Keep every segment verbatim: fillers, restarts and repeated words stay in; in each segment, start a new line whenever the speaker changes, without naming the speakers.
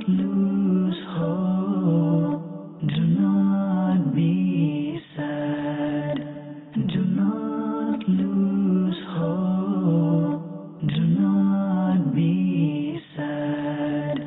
lose hope, do not be sad, do not lose hope, do not be sad.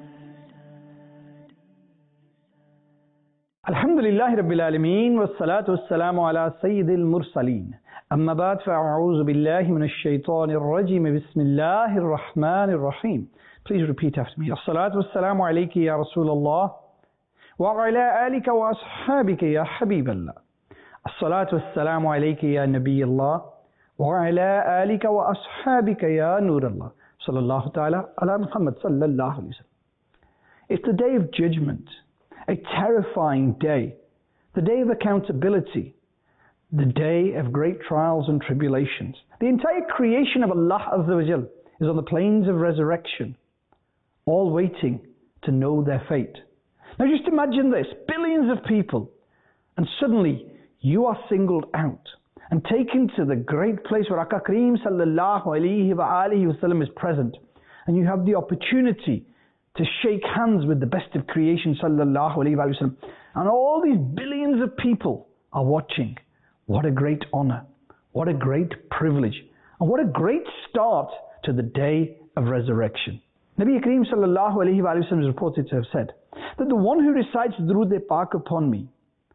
Alhamdulillahi Rabbil Alameen, wa salatu wa salamu ala Sayyidil Mursaleen. Amma ba'd, fa'a'udhu billahi minash shaitanir rajim, bismillahir rahmanir rahim. Please repeat after me. As-salatu was-salamu alayki ya Rasulallah, wa ala alika wa ashabika ya Habiballah. As-salatu was-salamu alayki ya Nabiyallah, wa ala alika wa ashabika ya Nurallah. Sallallahu ta'ala ala Muhammad sallallahu alayhi wa sallam. It's the day of judgment, a terrifying day, the day of accountability, the day of great trials and tribulations. The entire creation of Allah Azza wa Jal is on the plains of resurrection, all waiting to know their fate. Now just imagine this, billions of people, and suddenly you are singled out and taken to the great place where Aka Kareem sallallahu alayhi wa alihi wa sallam is present, and you have the opportunity to shake hands with the best of creation sallallahu alayhi wa sallam, and all these billions of people are watching. What a great honor, what a great privilege, and what a great start to the day of resurrection. Nabi Kareem sallallahu alayhi wa sallam is reported to have said that the one who recites Durood Pak upon me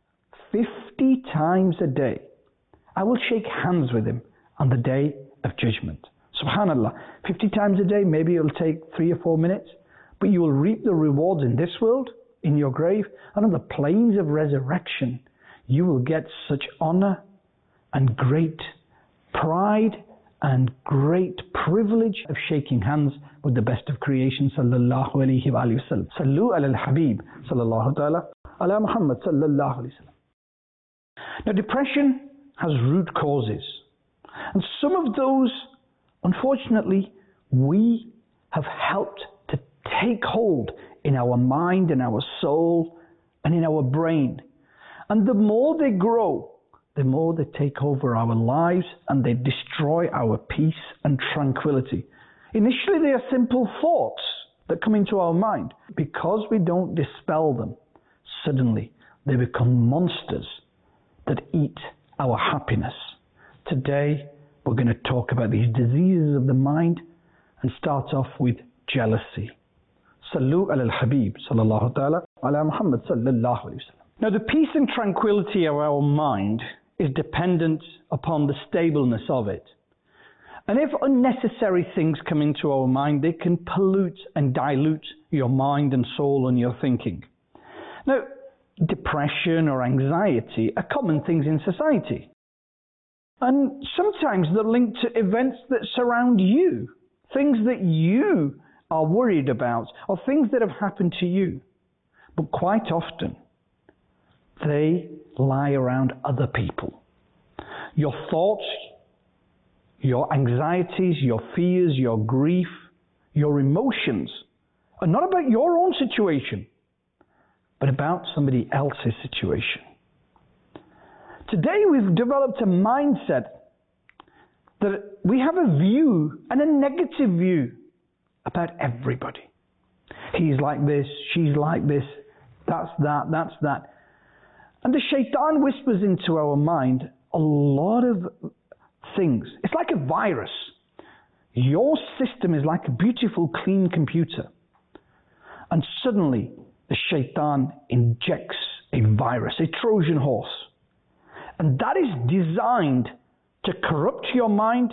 fifty times a day, I will shake hands with him on the day of judgment. Subhanallah, fifty times a day, maybe it will take three or four minutes, but you will reap the rewards in this world, in your grave, and on the plains of resurrection. You will get such honor and great pride and great privilege of shaking hands with the best of creation sallallahu alayhi wa sallam. Sallu ala al-Habib sallallahu ta'ala ala Muhammad sallallahu alayhi wa sallam. Now depression has root causes, and some of those, unfortunately, we have helped to take hold in our mind and our soul and in our brain. And the more they grow, the more they take over our lives and they destroy our peace and tranquility. Initially, they are simple thoughts that come into our mind. Because we don't dispel them, suddenly they become monsters that eat our happiness. Today, we're going to talk about these diseases of the mind and start off with jealousy. Sallu ala al-Habib sallallahu ta'ala ala Muhammad sallallahu alayhi wa sallam. Now the peace and tranquility of our mind is dependent upon the stableness of it. And if unnecessary things come into our mind, they can pollute and dilute your mind and soul and your thinking. Now, depression or anxiety are common things in society. And sometimes they're linked to events that surround you, things that you are worried about, or things that have happened to you. But quite often, they lie around other people. Your thoughts, your anxieties, your fears, your grief, your emotions are not about your own situation, but about somebody else's situation. Today we've developed a mindset that we have a view, and a negative view, about everybody. He's like this, she's like this, that's that, that's that. And the shaitan whispers into our mind a lot of things. It's like a virus. Your system is like a beautiful, clean computer. And suddenly, the shaitan injects a virus, a Trojan horse. And that is designed to corrupt your mind,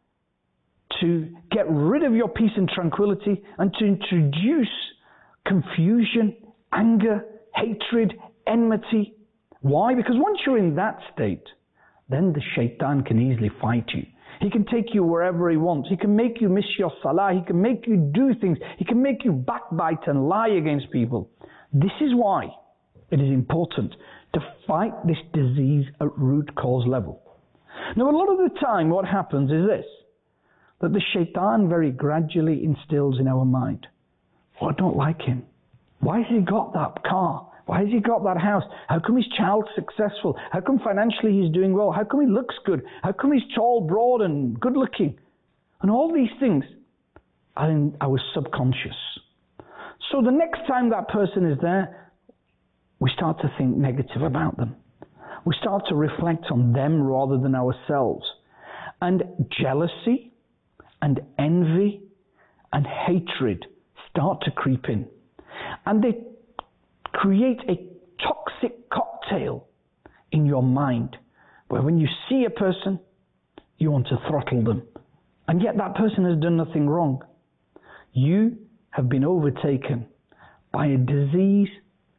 to get rid of your peace and tranquility, and to introduce confusion, anger, hatred, enmity. Why? Because once you're in that state, then the shaitan can easily fight you. He can take you wherever he wants. He can make you miss your salah. He can make you do things. He can make you backbite and lie against people. This is why it is important to fight this disease at root cause level. Now, a lot of the time what happens is this, that the shaitan very gradually instills in our mind, oh, I don't like him. Why has he got that car? Why has he got that house? How come his child's successful? How come financially he's doing well? How come he looks good? How come he's tall, broad and good looking? And all these things are in our subconscious. So the next time that person is there, we start to think negative about them. We start to reflect on them rather than ourselves. And jealousy and envy and hatred start to creep in. And they create a toxic cocktail in your mind, where when you see a person, you want to throttle them. And yet that person has done nothing wrong. You have been overtaken by a disease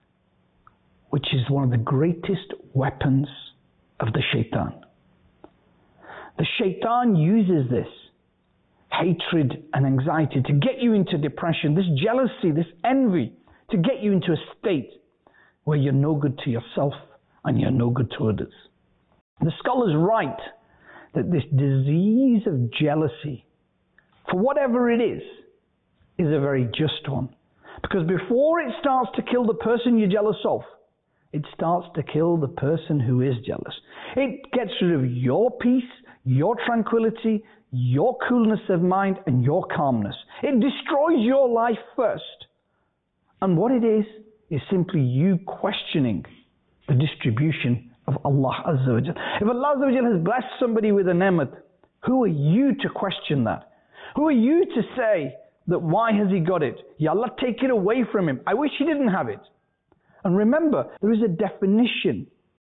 which is one of the greatest weapons of the shaitan. The shaitan uses this hatred and anxiety to get you into depression, this jealousy, this envy, to get you into a state where you're no good to yourself and you're no good to others. The scholars write that this disease of jealousy, for whatever it is, is a very just one. Because before it starts to kill the person you're jealous of, it starts to kill the person who is jealous. It gets rid of your peace, your tranquility, your coolness of mind, and your calmness. It destroys your life first. And what it is, is simply you questioning the distribution of Allah Azza wa Jal. If Allah Azza wa Jal has blessed somebody with a ni'mat, who are you to question that? Who are you to say that why has he got it? Ya Allah, take it away from him. I wish he didn't have it. And remember, there is a definition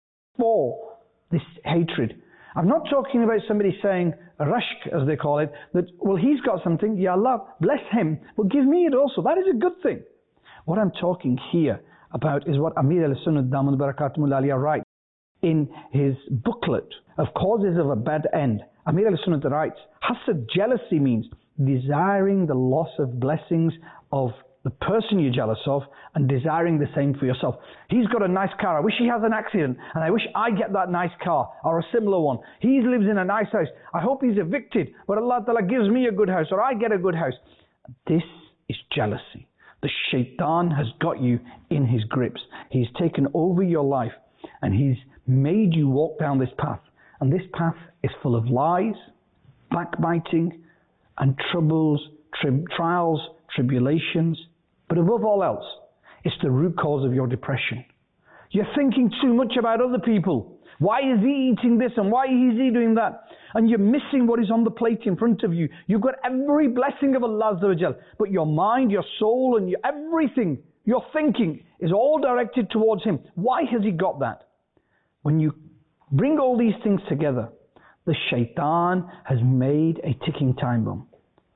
for this hatred. I'm not talking about somebody saying, rashk as they call it, that, well, he's got something, Ya Allah, bless him, but give me it also. That is a good thing. What I'm talking here about is what Amir al-Sunnah Daman Barakatumul Aliyah writes in his booklet of causes of a bad end. Amir al-Sunnah writes, hasad, jealousy, means desiring the loss of blessings of the person you're jealous of and desiring the same for yourself. He's got a nice car. I wish he has an accident and I wish I get that nice car or a similar one. He lives in a nice house. I hope he's evicted, but Allah Ta'ala gives me a good house or I get a good house. This is jealousy. The shaitan has got you in his grips. He's taken over your life and he's made you walk down this path. And this path is full of lies, backbiting, and troubles, tri trials, tribulations. But above all else, it's the root cause of your depression. You're thinking too much about other people. Why is he eating this and why is he doing that? And you're missing what is on the plate in front of you. You've got every blessing of Allah Azza wa Jal, but your mind, your soul, and your everything, your thinking is all directed towards him. Why has he got that? When you bring all these things together, the shaitan has made a ticking time bomb.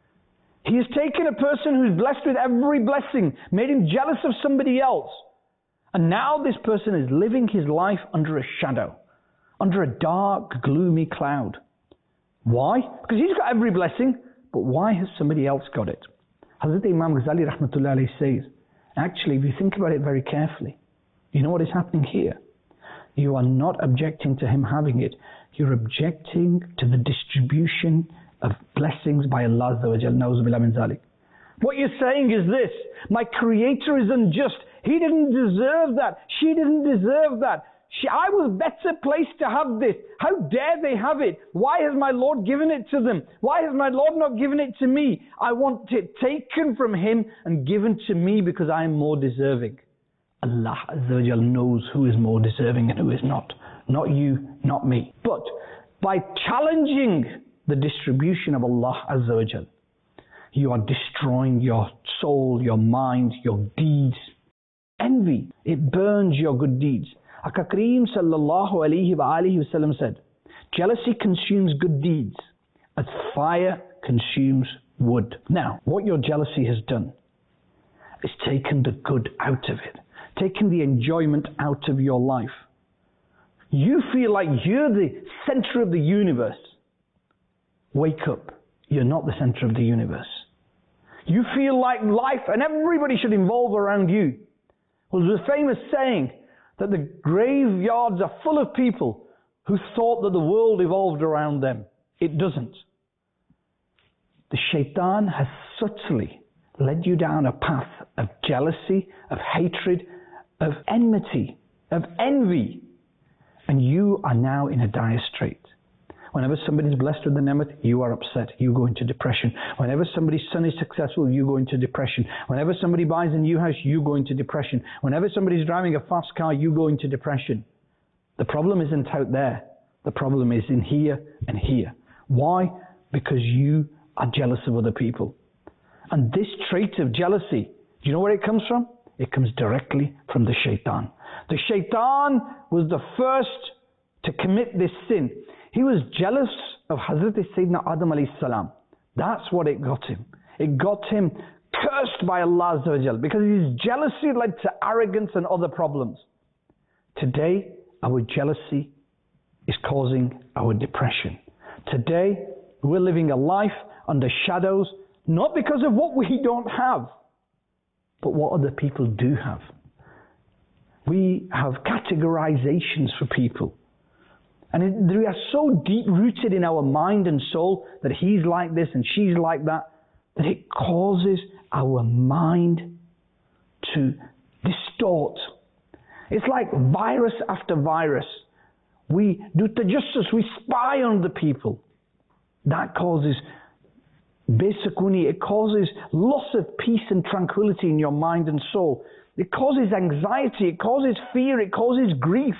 He has taken a person who's blessed with every blessing, made him jealous of somebody else. And now this person is living his life under a shadow, under a dark, gloomy cloud. Why? Because he's got every blessing, but why has somebody else got it? Hazrat Imam Ghazali Rahmatullah Alayhi says, actually, if you think about it very carefully, you know what is happening here? You are not objecting to him having it. You're objecting to the distribution of blessings by Allah Azza wa Jal. Na'uzubillah min zalik. What you're saying is this: my Creator is unjust. He didn't deserve that. She didn't deserve that. She, I was better placed to have this. How dare they have it? Why has my Lord given it to them? Why has my Lord not given it to me? I want it taken from him and given to me because I am more deserving. Allah Azza wa Jal knows who is more deserving and who is not. Not you, not me. But by challenging the distribution of Allah Azza wa Jal, you are destroying your soul, your mind, your deeds. Envy, it burns your good deeds. Aka Kareem sallallahu alayhi wa alihi wasallam said, jealousy consumes good deeds as fire consumes wood. Now, what your jealousy has done is taken the good out of it, taken the enjoyment out of your life. You feel like you're the center of the universe. Wake up, you're not the center of the universe. You feel like life and everybody should evolve around you. Well, there's a famous saying that the graveyards are full of people who thought that the world evolved around them. It doesn't. The shaitan has subtly led you down a path of jealousy, of hatred, of enmity, of envy. And you are now in a dire strait. Whenever somebody's blessed with the ni'mat, you are upset. You go into depression. Whenever somebody's son is successful, you go into depression. Whenever somebody buys a new house, you go into depression. Whenever somebody's driving a fast car, you go into depression. The problem isn't out there. The problem is in here and here. Why? Because you are jealous of other people. And this trait of jealousy, do you know where it comes from? It comes directly from the shaitan. The shaitan was the first to commit this sin. He was jealous of Hazrat Sayyidina Adam alayhi salam. That's what it got him. It got him cursed by Allah Azza wa Jal, because his jealousy led to arrogance and other problems. Today, our jealousy is causing our depression. Today, we're living a life under shadows, not because of what we don't have, but what other people do have. We have categorizations for people. And it, we are so deep-rooted in our mind and soul that he's like this and she's like that, that it causes our mind to distort. It's like virus after virus. We do tajassus, we spy on the people. That causes besakuni, it causes loss of peace and tranquility in your mind and soul. It causes anxiety, it causes fear, it causes grief.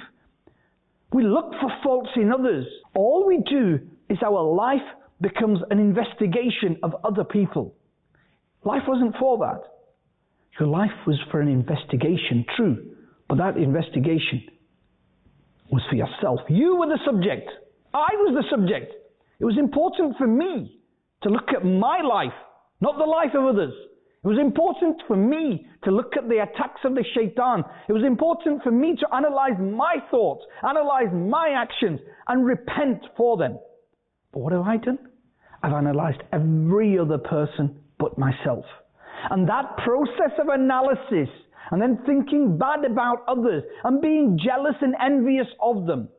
We look for faults in others. All we do is our life becomes an investigation of other people. Life wasn't for that. Your life was for an investigation, true, but that investigation was for yourself. You were the subject. I was the subject. It was important for me to look at my life, not the life of others. It was important for me to look at the attacks of the shaitan. It was important for me to analyze my thoughts, analyze my actions, and repent for them. But what have I done? I've analyzed every other person but myself. And that process of analysis, and then thinking bad about others, and being jealous and envious of them,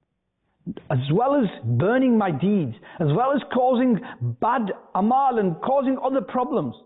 as well as burning my deeds, as well as causing bad amal and causing other problems,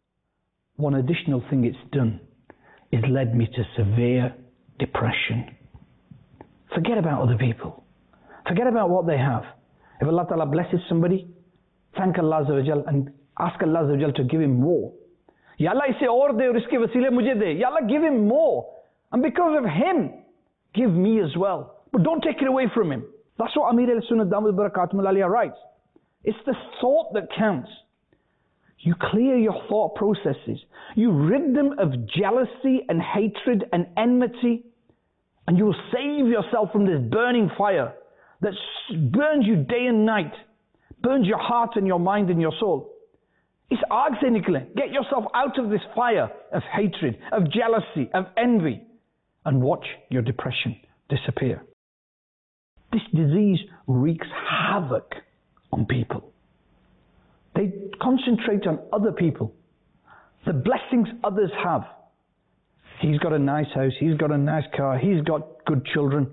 one additional thing it's done is led me to severe depression. Forget about other people. Forget about what they have. If Allah Ta'ala blesses somebody, thank Allah Azza wa Jal and ask Allah Azza wa Jal to give him more. Ya Allah, isse aur de aur iske wasile mujhe de. Ya Allah, give him more. And because of him, give me as well. But don't take it away from him. That's what Amir al-Sunnah Dawud Barakatum al-Aliyah writes. It's the thought that counts. You clear your thought processes. You rid them of jealousy and hatred and enmity, and you will save yourself from this burning fire that burns you day and night, burns your heart and your mind and your soul. It's aag se nikle. Get yourself out of this fire of hatred, of jealousy, of envy, and watch your depression disappear. This disease wreaks havoc on people. They concentrate on other people, the blessings others have. He's got a nice house, he's got a nice car, he's got good children.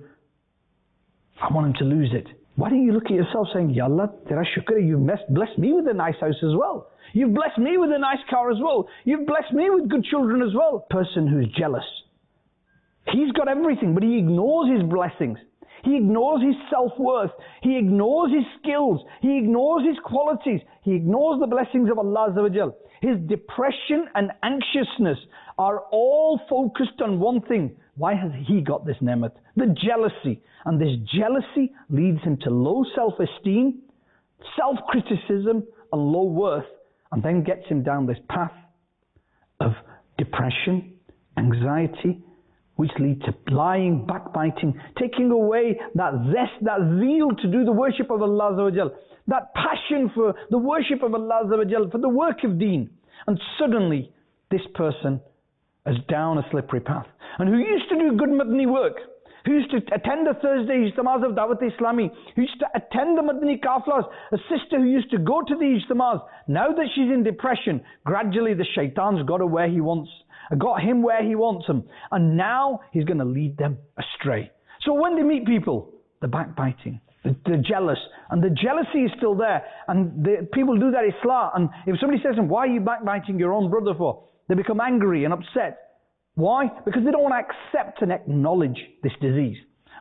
I want him to lose it. Why don't you look at yourself saying, Ya Allah, tera shukr, you've blessed me with a nice house as well. You've blessed me with a nice car as well. You've blessed me with good children as well. Person who's jealous. He's got everything, but he ignores his blessings. He ignores his self-worth. He ignores his skills. He ignores his qualities. He ignores the blessings of Allah Azza wa Jal. His depression and anxiousness are all focused on one thing. Why has he got this ni'mat? The jealousy. And this jealousy leads him to low self-esteem, self-criticism, and low worth, and then gets him down this path of depression, anxiety, which lead to lying, backbiting, taking away that zest, that zeal to do the worship of Allah Azza wa Jal, that passion for the worship of Allah Azza wa Jal, for the work of deen. And suddenly, this person is down a slippery path. And who used to do good Madani work, who used to attend the Thursday Ijtimas of Dawat Islami, who used to attend the Madani Kaflas, a sister who used to go to the Ijtimas, now that she's in depression, gradually the shaitan's got her where he wants, got him where he wants him, and now he's going to lead them astray. So when they meet people, the backbiting, the, the jealous, and the jealousy is still there, and the, people do that islah, and if somebody says to them, why are you backbiting your own brother for? They become angry and upset. Why? Because they don't want to accept and acknowledge this disease.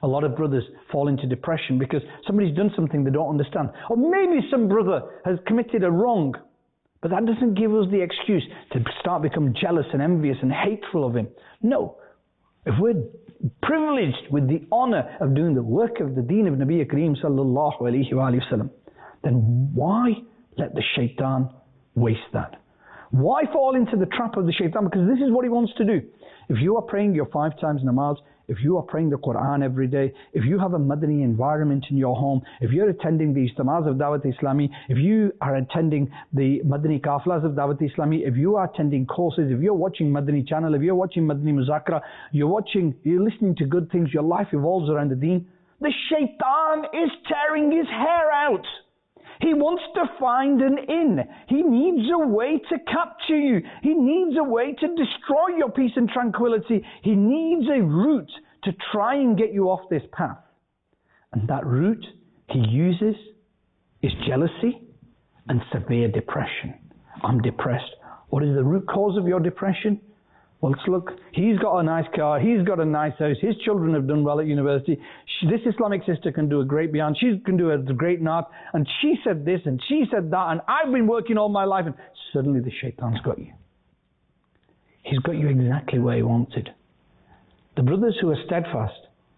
A lot of brothers fall into depression because somebody's done something they don't understand. Or maybe some brother has committed a wrong, but that doesn't give us the excuse to start becoming jealous and envious and hateful of him. No. If we're privileged with the honor of doing the work of the deen of Nabi Kareem sallallahu alayhi wa sallam, then why let the shaitan waste that? Why fall into the trap of the shaitan? Because this is what he wants to do. If you are praying your five times namaz, if you are praying the Quran every day, if you have a Madani environment in your home, if you're attending the Ijtimas of Dawat Islami, if you are attending the Madani Kafilas of Dawat Islami, if you are attending courses, if you're watching Madani channel, if you're watching Madani Muzakra, you're watching, you're listening to good things, your life evolves around the deen, the shaitan is tearing his hair out. He wants to find an in. He needs a way to capture you. He needs a way to destroy your peace and tranquility. He needs a route to try and get you off this path. And that route he uses is jealousy and severe depression. I'm depressed. What is the root cause of your depression? Well, let's look. He's got a nice car. He's got a nice house. His children have done well at university. She, this Islamic sister can do a great bayan. She can do a great naat. And she said this and she said that. And I've been working all my life. And suddenly the shaitan's got you. He's got you exactly where he wanted. The brothers who are steadfast,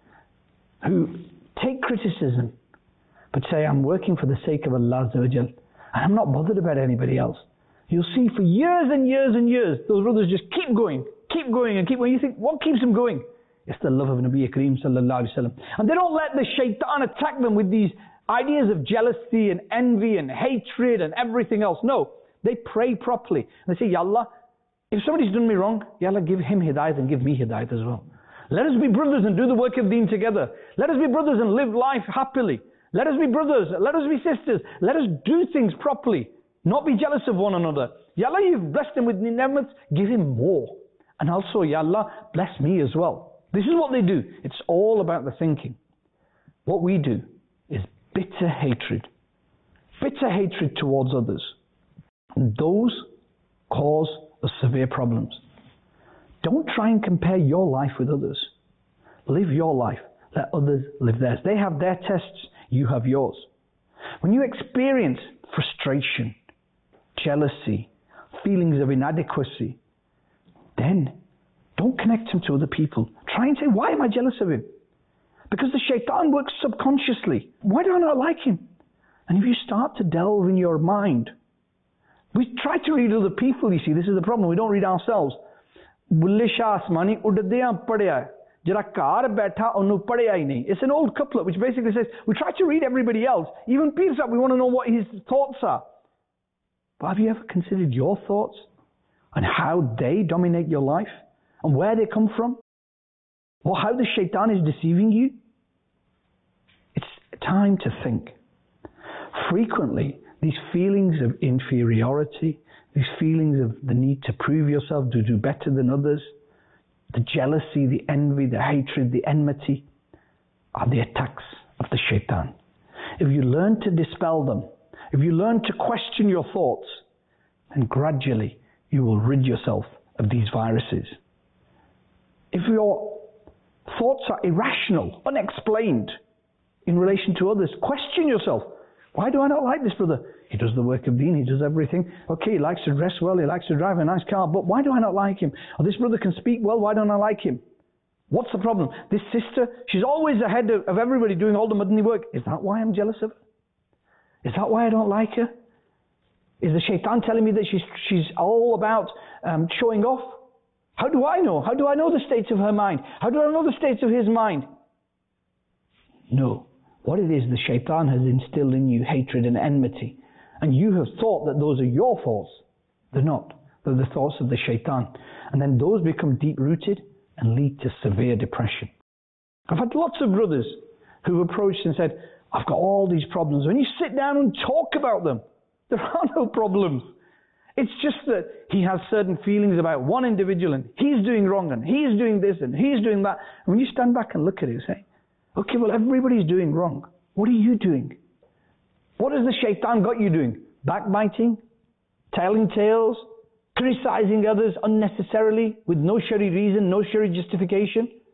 who take criticism, but say, I'm working for the sake of Allah Azza wa Jal, and I'm not bothered about anybody else. You'll see for years and years and years, those brothers just keep going, keep going and keep going. You think, what keeps them going? It's the love of Nabi Kareem sallallahu alayhi wa sallam. And they don't let the shaitan attack them with these ideas of jealousy and envy and hatred and everything else. No, they pray properly. They say, Ya Allah, if somebody's done me wrong, Ya Allah, give him hidayat and give me hidayat as well. Let us be brothers and do the work of deen together. Let us be brothers and live life happily. Let us be brothers. Let us be sisters. Let us do things properly. Not be jealous of one another. Ya Allah, you've blessed him with ni'mat, give him more. And also, Ya Allah, bless me as well. This is what they do. It's all about the thinking. What we do is bitter hatred. Bitter hatred towards others. And those cause us severe problems. Don't try and compare your life with others. Live your life. Let others live theirs. They have their tests, you have yours. When you experience frustration, jealousy, feelings of inadequacy, then don't connect him to other people. Try and say, why am I jealous of him? Because the shaitan works subconsciously. Why do I not like him? And if you start to delve in your mind, we try to read other people, you see, this is the problem, we don't read ourselves. Bulle Shah Asmani uddeyan padya, jara ghar baitha onnu padya hi nahi. It's an old couplet which basically says, we try to read everybody else. Even Pir Sahib, we want to know what his thoughts are. But have you ever considered your thoughts and how they dominate your life and where they come from? Or how the shaitan is deceiving you? It's time to think. Frequently, these feelings of inferiority, these feelings of the need to prove yourself, to do better than others, the jealousy, the envy, the hatred, the enmity, are the attacks of the shaitan. If you learn to dispel them, if you learn to question your thoughts, then gradually you will rid yourself of these viruses. If your thoughts are irrational, unexplained in relation to others, question yourself. Why do I not like this brother? He does the work of deen, he does everything. Okay, he likes to dress well, he likes to drive a nice car, but why do I not like him? Or this brother can speak well, why don't I like him? What's the problem? This sister, she's always ahead of, of everybody doing all the Madani work. Is that why I'm jealous of her? Is that why I don't like her? Is the shaitan telling me that she's, she's all about um, showing off? How do I know? How do I know the states of her mind? How do I know the states of his mind? No. What it is, the shaitan has instilled in you hatred and enmity. And you have thought that those are your thoughts. They're not. They're the thoughts of the shaitan. And then those become deep-rooted and lead to severe depression. I've had lots of brothers who approached and said, I've got all these problems. When you sit down and talk about them, there are no problems. It's just that he has certain feelings about one individual and he's doing wrong and he's doing this and he's doing that. And when you stand back and look at it, you say, okay, well, everybody's doing wrong. What are you doing? What has the shaitan got you doing? Backbiting? Telling tales? Criticizing others unnecessarily with no shari reason, no shari justification?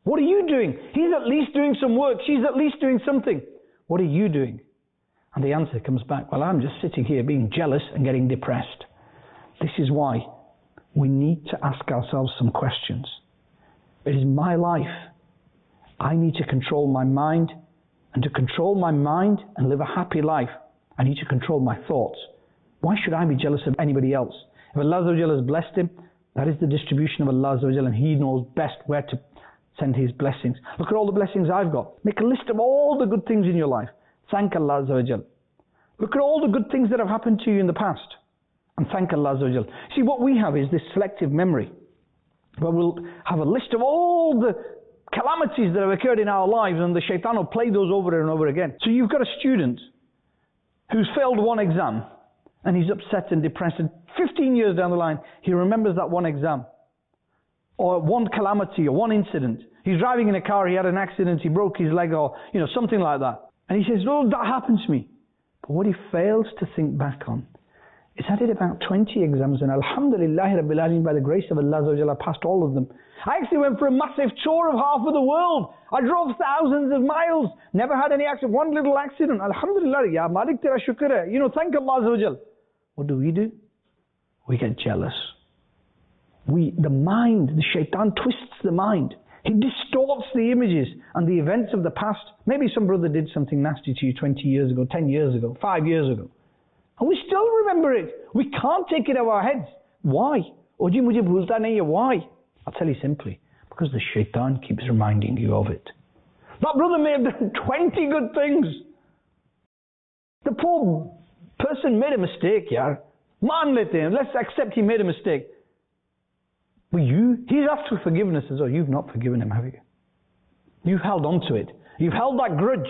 What are you doing? He's at least doing some work. She's at least doing something. What are you doing? And the answer comes back, well, I'm just sitting here being jealous and getting depressed. This is why we need to ask ourselves some questions. It is my life. I need to control my mind, and to control my mind and live a happy life, I need to control my thoughts. Why should I be jealous of anybody else? If Allah has blessed him, that is the distribution of Allah, and He knows best where to send His blessings. Look at all the blessings I've got. Make a list of all the good things in your life. Thank Allah Azza wa Jal. Look at all the good things that have happened to you in the past, and thank Allah Azza wa Jal. See, what we have is this selective memory, where we'll have a list of all the calamities that have occurred in our lives, and the shaitan will play those over and over again. So you've got a student who's failed one exam, and he's upset and depressed, and fifteen years down the line, he remembers that one exam, or one calamity, or one incident. He's driving in a car, he had an accident, he broke his leg, or you know, something like that. And he says, oh, that happened to me. But what he fails to think back on is I did about twenty exams, and alhamdulillah Rabbil Alameen, by the grace of Allah, I passed all of them. I actually went for a massive tour of half of the world. I drove thousands of miles, never had any accident, one little accident. Alhamdulillah, ya Malik tera shukr hai. You know, thank Allah. What do we do? We get jealous. We, the mind, the shaitan twists the mind. He distorts the images and the events of the past. Maybe some brother did something nasty to you twenty years ago, ten years ago, five years ago. And we still remember it. We can't take it out of our heads. Why? Why? I'll tell you simply. Because the shaitan keeps reminding you of it. That brother may have done twenty good things. The poor person made a mistake, yeah. Man, let him. Let's accept he made a mistake. But you, he's asked for forgiveness as well. You've not forgiven him, have you? You've held on to it. You've held that grudge.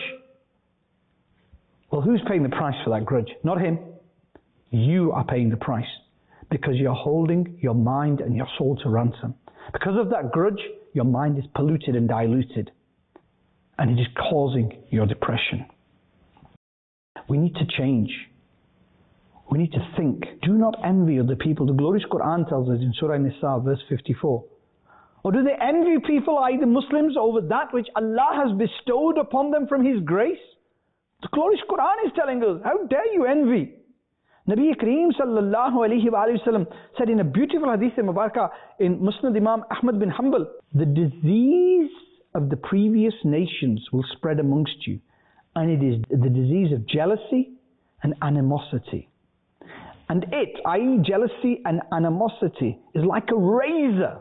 Well, who's paying the price for that grudge? Not him. You are paying the price. Because you're holding your mind and your soul to ransom. Because of that grudge, your mind is polluted and diluted. And it is causing your depression. We need to change. We need to think. Do not envy other people. The glorious Quran tells us in Surah Nisa, verse fifty-four. Or do they envy people, that is the Muslims, over that which Allah has bestowed upon them from His grace? The glorious Quran is telling us, how dare you envy? Nabi Kareem sallallahu alayhi wa sallam said in a beautiful hadith in Mubarakah in Musnad Imam Ahmad bin Hanbal, the disease of the previous nations will spread amongst you, and it is the disease of jealousy and animosity. And it, that is jealousy and animosity, is like a razor.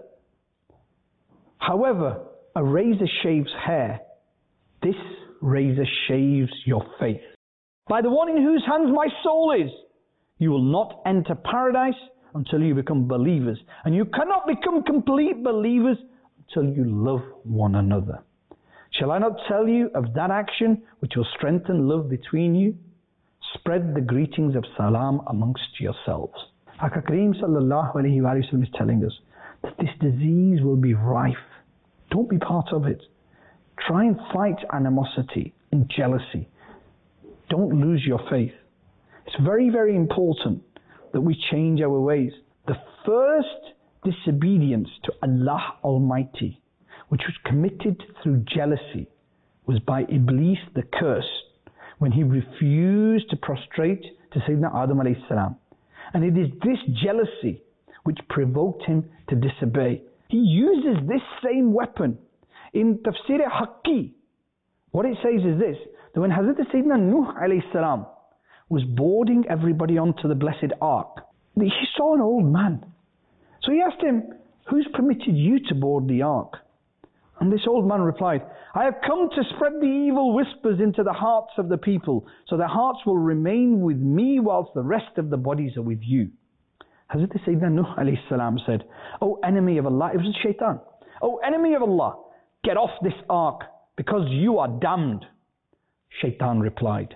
However, a razor shaves hair. This razor shaves your faith. By the one in whose hands my soul is, you will not enter paradise until you become believers. And you cannot become complete believers until you love one another. Shall I not tell you of that action which will strengthen love between you? Spread the greetings of salam amongst yourselves. Aka Kareem sallallahu alayhi wa sallam is telling us that this disease will be rife. Don't be part of it. Try and fight animosity and jealousy. Don't lose your faith. It's very, very important that we change our ways. The first disobedience to Allah Almighty, which was committed through jealousy, was by Iblis the curse, when he refused to prostrate to Sayyidina Adam alayhi salam. And it is this jealousy which provoked him to disobey. He uses this same weapon in Tafsir Haqqi. What it says is this, that when Hazrat Sayyidina Nuh alayhi salam was boarding everybody onto the blessed ark, he saw an old man. So he asked him, who's permitted you to board the ark? And this old man replied, I have come to spread the evil whispers into the hearts of the people, so their hearts will remain with me whilst the rest of the bodies are with you. Hazrat Sayyidina Nuh alayhi salam said, O enemy of Allah, it was a shaitan. O enemy of Allah, get off this ark, because you are damned. Shaitan replied,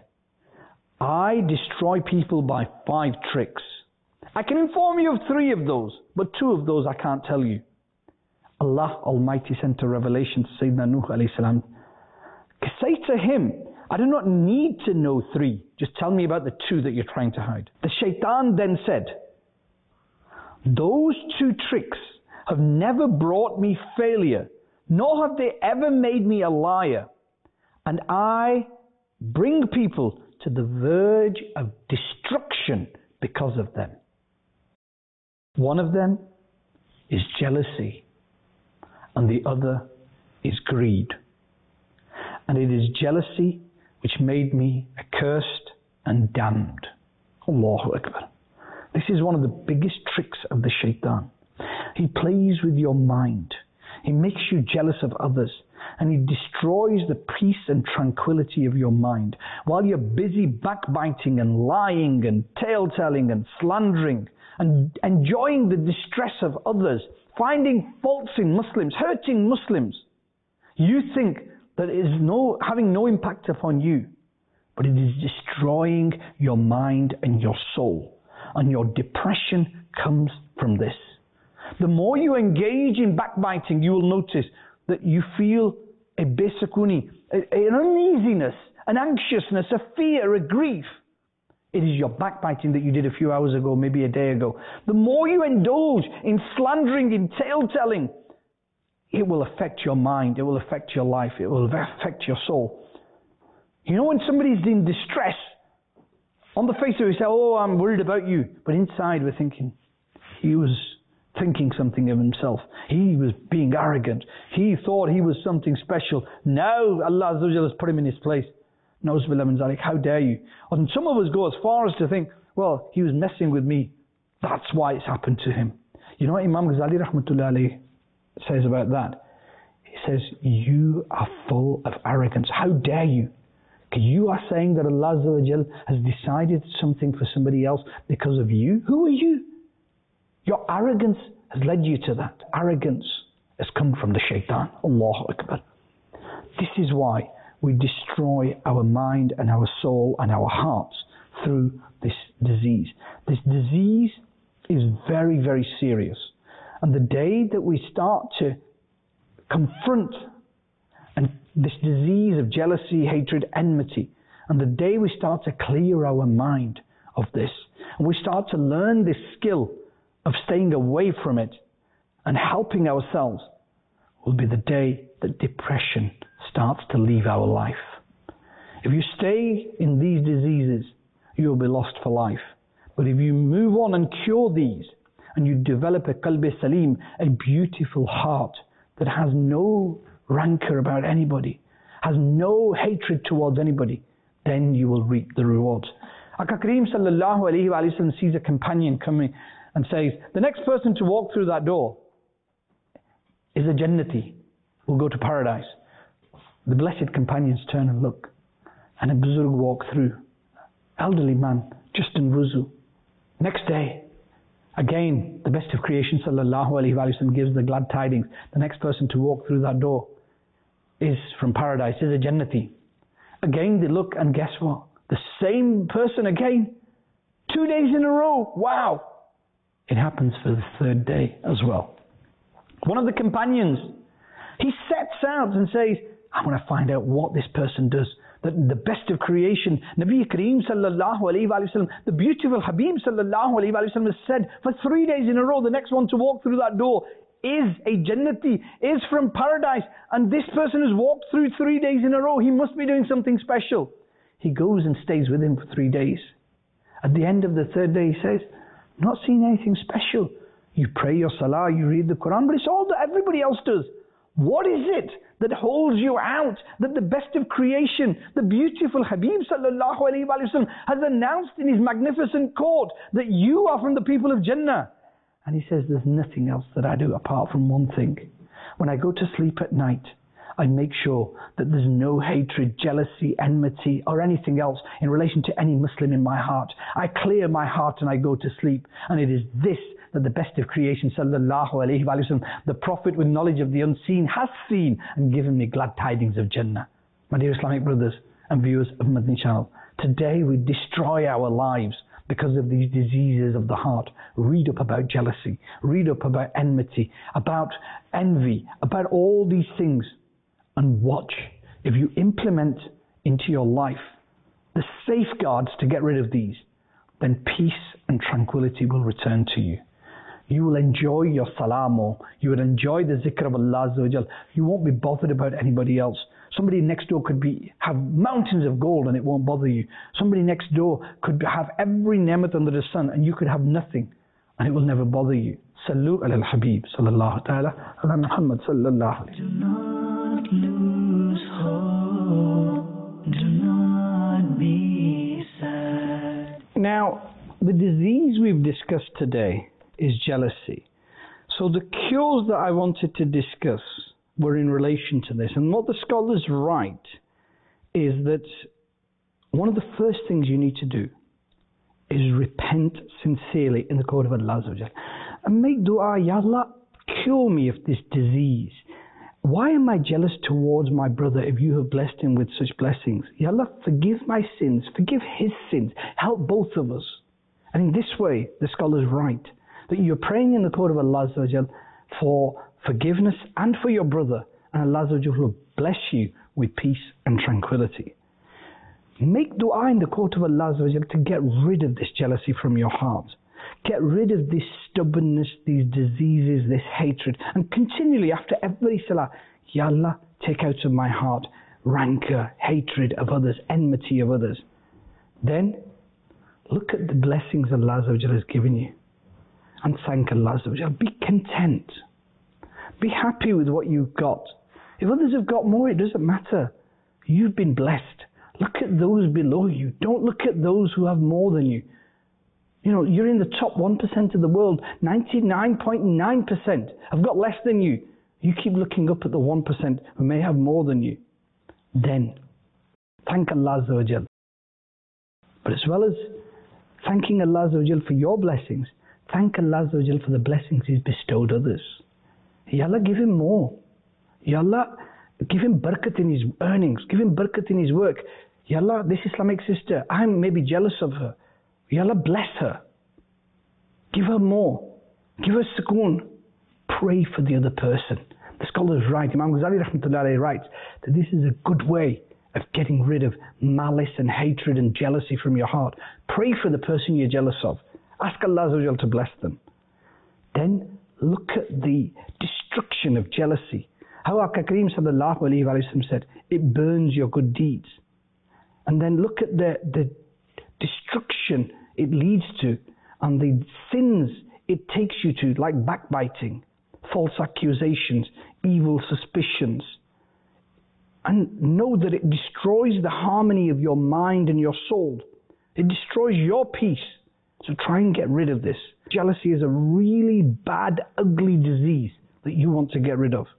I destroy people by five tricks. I can inform you of three of those, but two of those I can't tell you. Allah Almighty sent a revelation to Sayyidina Nuh alayhi salam. Say to him, I do not need to know three. Just tell me about the two that you're trying to hide. The shaitan then said, those two tricks have never brought me failure nor have they ever made me a liar, and I bring people to the verge of destruction because of them. One of them is jealousy, and the other is greed. And it is jealousy which made me accursed and damned. Allahu Akbar. This is one of the biggest tricks of the shaitan. He plays with your mind. He makes you jealous of others, and he destroys the peace and tranquility of your mind while you're busy backbiting and lying and tale-telling and slandering and enjoying the distress of others, finding faults in Muslims, hurting Muslims. You think that it is no, having no impact upon you, but it is destroying your mind and your soul. And your depression comes from this. The more you engage in backbiting, you will notice that you feel a besakuni, an uneasiness, an anxiousness, a fear, a grief. It is your backbiting that you did a few hours ago, maybe a day ago. The more you indulge in slandering, in tale-telling, it will affect your mind, it will affect your life, it will affect your soul. You know, when somebody's in distress, on the face of it, we say, oh, I'm worried about you. But inside we're thinking, he was thinking something of himself. He was being arrogant. He thought he was something special. Now Allah Azza wa Jalla has put him in his place. How dare you? And some of us go as far as to think, well, he was messing with me. That's why it's happened to him. You know what Imam Ghazali Rahmatullah alayhi says about that? He says, you are full of arrogance. How dare you? You are saying that Allah Azza wa Jal has decided something for somebody else because of you? Who are you? Your arrogance has led you to that. Arrogance has come from the shaitan. Allahu Akbar. This is why we destroy our mind and our soul and our hearts through this disease. This disease is very, very serious. And the day that we start to confront and this disease of jealousy, hatred, enmity, and the day we start to clear our mind of this, and we start to learn this skill of staying away from it and helping ourselves, will be the day that depression starts to leave our life. If you stay in these diseases, you will be lost for life. But if you move on and cure these, and you develop a qalb salim, a beautiful heart that has no rancor about anybody, has no hatred towards anybody, then you will reap the rewards. Aka Kareem sallallahu alayhi wa sallam sees a companion coming and says, the next person to walk through that door is a Jannati, will go to paradise. The blessed companions turn and look, and a Buzurg walk through, elderly man, just in wuzu. Next day, again, the best of creation sallallahu alayhi wa sallam gives the glad tidings. The next person to walk through that door is from paradise, is a Jannati. Again they look, and guess what? The same person again. Two days in a row. Wow! It happens for the third day as well. One of the companions, he sets out and says, I want to find out what this person does. That the best of creation, Nabi Kareem sallallahu alayhi wa sallam, the beautiful Habib sallallahu alayhi wa sallam has said for three days in a row, the next one to walk through that door is a Jannati, is from paradise, and this person has walked through three days in a row. He must be doing something special. He goes and stays with him for three days. At the end of the third day, he says, not seen anything special. You pray your salah, you read the Quran, but it's all that everybody else does. What is it that holds you out, that the best of creation, the beautiful Habib sallallahu alayhi wa sallam has announced in his magnificent court that you are from the people of Jannah? And he says, there's nothing else that I do apart from one thing. When I go to sleep at night, I make sure that there's no hatred, jealousy, enmity, or anything else in relation to any Muslim in my heart. I clear my heart and I go to sleep. And it is this that the best of creation, sallallahu alayhi wa sallam, the Prophet with knowledge of the unseen, has seen and given me glad tidings of Jannah. My dear Islamic brothers and viewers of Madani Channel, today we destroy our lives because of these diseases of the heart. Read up about jealousy, read up about enmity, about envy, about all these things, and watch. If you implement into your life the safeguards to get rid of these, then peace and tranquility will return to you. You will enjoy your salah more. You will enjoy the zikr of Allah Azza wa Jal. You won't be bothered about anybody else. Somebody next door could be have mountains of gold and it won't bother you. Somebody next door could have every ni'mat under the sun and you could have nothing and it will never bother you. Sallu ala al-Habib sallallahu ta'ala ala Muhammad sallallahu alayhi.
Do not lose hope. Do not be sad.
Now, the disease we've discussed today is jealousy. So the cures that I wanted to discuss were in relation to this. And what the scholars write is that one of the first things you need to do is repent sincerely in the court of Allah Azza wa Jal. And make dua, Ya Allah, cure me of this disease. Why am I jealous towards my brother if you have blessed him with such blessings? Ya Allah, forgive my sins, forgive his sins, help both of us. And in this way, the scholars write that you're praying in the court of Allah Azza wa Jal for forgiveness and for your brother, and Allah Azza wa Jal will bless you with peace and tranquility. Make dua in the court of Allah Azza wa Jal to get rid of this jealousy from your heart. Get rid of this stubbornness, these diseases, this hatred, and continually after every salah, Ya Allah, take out of my heart rancor, hatred of others, enmity of others. Then look at the blessings Allah Azza wa Jal has given you and thank Allah Azza wa Jal. Be content. Be happy with what you've got. If others have got more, it doesn't matter. You've been blessed. Look at those below you. Don't look at those who have more than you. You know, you're in the top one percent of the world. ninety-nine point nine percent have got less than you. You keep looking up at the one percent who may have more than you. Then, thank Allah Azza wa Jal. But as well as thanking Allah Azza wa Jal for your blessings, thank Allah Azza wa Jal for the blessings He's bestowed others. Ya Allah, give him more. Ya Allah, give him barakat in his earnings. Give him barakat in his work. Ya Allah, this Islamic sister, I'm maybe jealous of her. Ya Allah, bless her. Give her more. Give her sukoon. Pray for the other person. The scholars write, Imam Ghazali rahmatullahi writes, that this is a good way of getting rid of malice and hatred and jealousy from your heart. Pray for the person you're jealous of. Ask Allah Azza wa Jal to bless them. Then look at the destruction of jealousy. How Aka Kareem sallallahu alayhi wa sallam said, it burns your good deeds. And then look at the, the destruction it leads to and the sins it takes you to, like backbiting, false accusations, evil suspicions. And know that it destroys the harmony of your mind and your soul. It destroys your peace. So try and get rid of this. Jealousy is a really bad, ugly disease that you want to get rid of.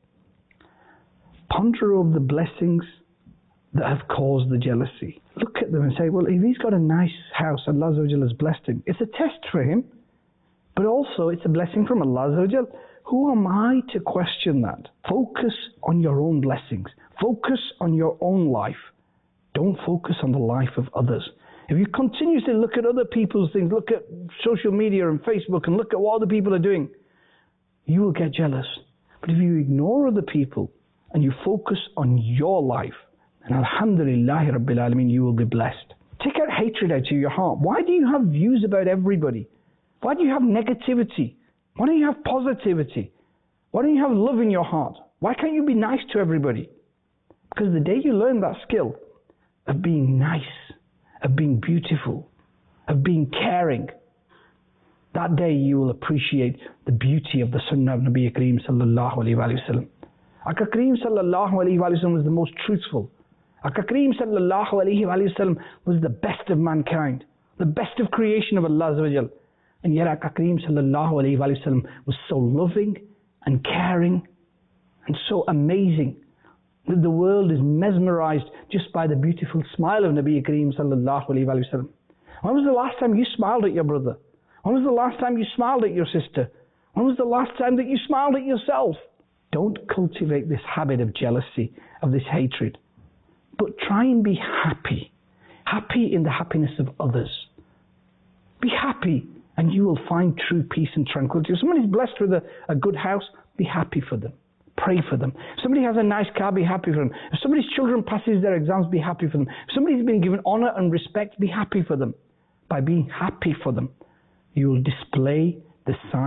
Ponder over the blessings that have caused the jealousy. Look at them and say, well, if he's got a nice house, Allah Azza wa Jal has blessed him. It's a test for him, but also it's a blessing from Allah Azza wa Jal. Who am I to question that? Focus on your own blessings. Focus on your own life. Don't focus on the life of others. If you continuously look at other people's things, look at social media and Facebook and look at what other people are doing, you will get jealous. But if you ignore other people and you focus on your life, and alhamdulillahi rabbil alameen, you will be blessed. Take out hatred out of your heart. Why do you have views about everybody? Why do you have negativity? Why don't you have positivity? Why don't you have love in your heart? Why can't you be nice to everybody? Because the day you learn that skill of being nice, of being beautiful, of being caring, that day you will appreciate the beauty of the Sunnah of Nabi Kareem sallallahu alayhi wa sallam. Aka Kareem sallallahu alayhi wa sallam was the most truthful. Aka Kareem sallallahu alayhi wa sallam was the best of mankind, the best of creation of Allah Azza wa Jal. And yet Aka Kareem sallallahu alayhi wa sallam was so loving and caring and so amazing that the world is mesmerized just by the beautiful smile of Nabi Kareem sallallahu alayhi wa sallam. When was the last time you smiled at your brother? When was the last time you smiled at your sister? When was the last time that you smiled at yourself? Don't cultivate this habit of jealousy, of this hatred. But try and be happy. Happy in the happiness of others. Be happy and you will find true peace and tranquility. If someone is blessed with a, a good house, be happy for them. Pray for them. If somebody has a nice car, be happy for them. If somebody's children passes their exams, be happy for them. If somebody's been given honor and respect, be happy for them. By being happy for them, you will display the signs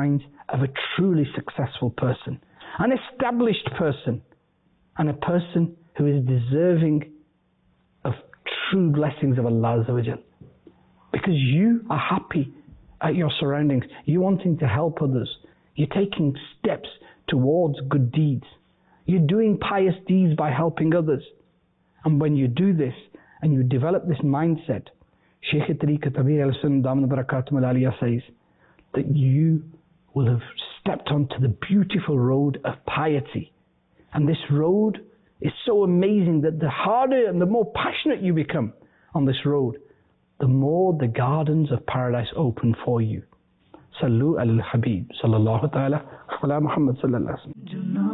of a truly successful person, an established person, and a person who is deserving of true blessings of Allah Azza wa Jal. Because you are happy at your surroundings, you're wanting to help others, you're taking steps towards good deeds, you're doing pious deeds by helping others. And when you do this and you develop this mindset, Shaykh Tariqat Amir al-Sunnah Daman Barakatum al-Aliyah says that you will have stepped onto the beautiful road of piety. And this road is so amazing that the harder and the more passionate you become on this road, the more the gardens of paradise open for you. Sallu al-Habib sallallahu ta'ala ala Muhammad sallallahu alaihi wasallam.